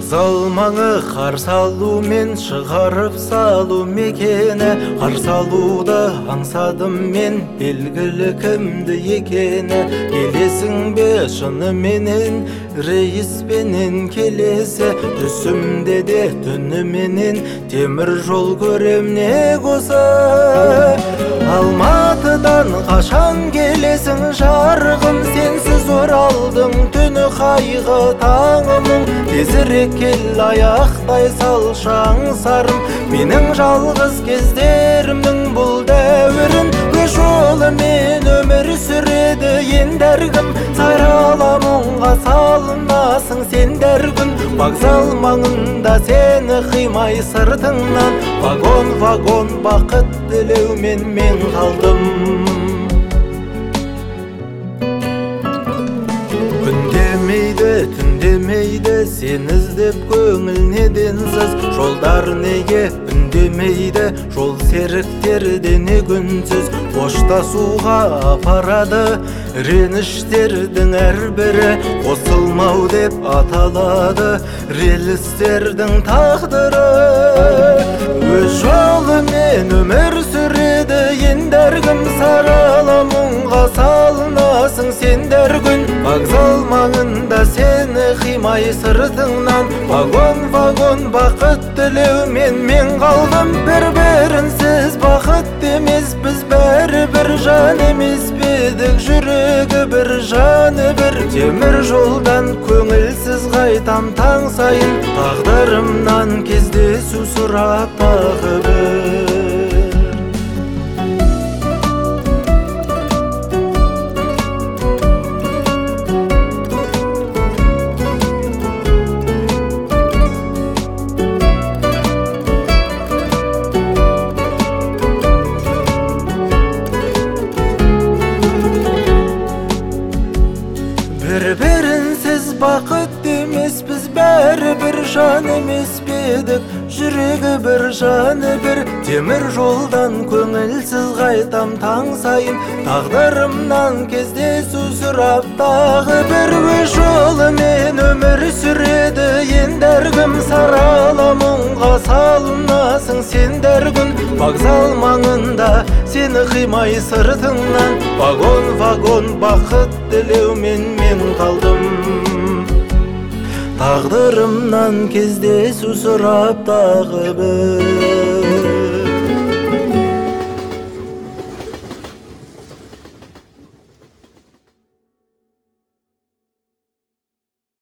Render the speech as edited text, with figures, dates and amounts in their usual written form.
Вокзал маңы қарсы алу мен шығарып салу мекені. Қарсы алуды аңсадым мен, белгілі кімді екені. Келесің бе шыныменен, рейспенен келесі. Түсімде де түніменен, темір жол көрем не қоса. Алматыдан қашан келесің жарығым, сенсіз оралдың түні қайғы таңымың. Тезірек кел аяқтай салшаң сарым, менің жалғыз кездерімнің бұл дәуірін. Өз жолымен өмір сүреді ендәргім, сайрала мұңға салынасың сендер күн. Вокзал маңында сені қимай сыртыңнан, вагон бақыт тілеумен мен қалдым. Үндемейді, түндемейді, сен іздеп көңіл неденсіз. Жолдар неге үндемейді, жол серіктерде не күнсіз. Қоштасуға апарады реніштердің әрбірі, қосылмау деп аталады релістердің тағдыры. Өз жолымен өмір сүреді ендәргім, сарала мұңға салынасың сендер күн. Вокзал маңында сені қимай сыртыңнан, вагон бақыт тілеумен мен қалдым. Бір-бірінсіз бақыт емес, біз бәрі-бір жан емес пе едік, жүрегі бір жаны бір. Темір жолдан көңілсіз қайтам таң сайын, тағдырымнан кездесу сұрап тағы бір. Бір-бірінсіз бақыт емес, біз бәрі-бір жан емес пе едік, жүрегі бір жаны бір. Темір жолдан көңілсіз қайтам таң сайын, тағдырымнан кездесу сұрап тағы бір. Өз жолымен өмір сүреді ендәргім, сарала мұңға салынасың сендер күн. Вокзал маңында сені қимай сыртыңнан, вагон бақыт тілеумен мен қалдым. Тағдырымнан кездесу сұрап тағы бір.